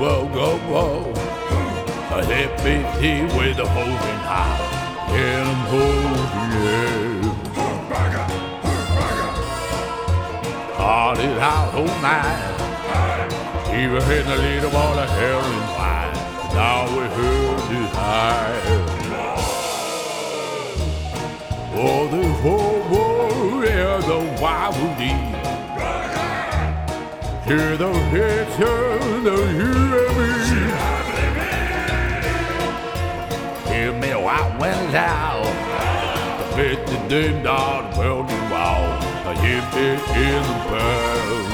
whoa, whoa, whoa. A happy day with a holding high. And I'm holding you. Parted out all night. Even in a little ball of hell and wine. Now we heard it high. Oh, the whole world is a wild deed. Hear the hits of the UME. Hear me while I went out. The bit the dim dog welding wall. I hit it in the bell.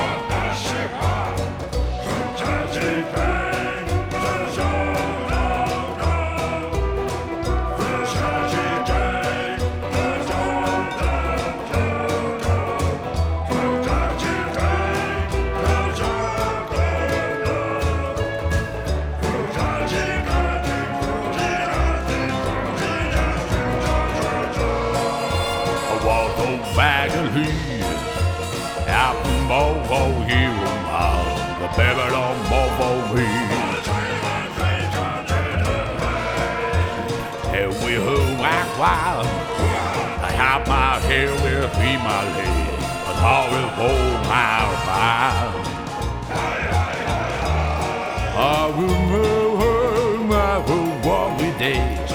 Bag of leaves, apple bobo hero mile, the baby don't bobo me. And we heard whack wild, I have my hair with me my leg, but always hold my fire. I remember my whole walking days,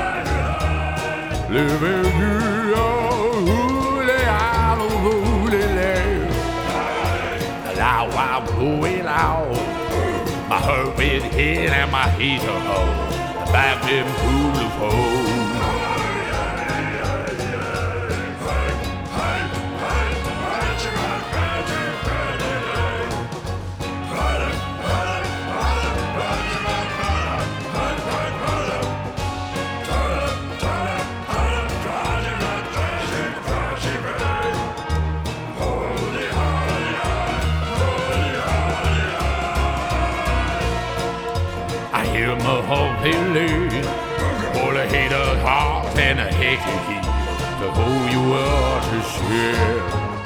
living here. I'm going out. My heart is hit and my heat a hole. The back them full of holes. Hear my whole feeling, full of haters' hearts and a hatred heat to who you are to share.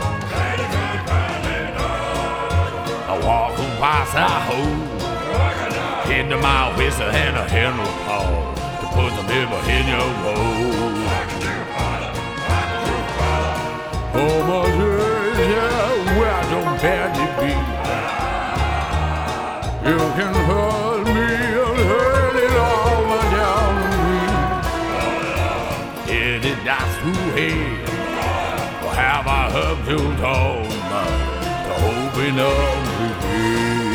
I walk past a hole, into my whistle and a handle call to put the liver in your bowl. Oh, my dear, where I don't badly be, you can hurt me. That's who had, or have I heard you told to open up the gate?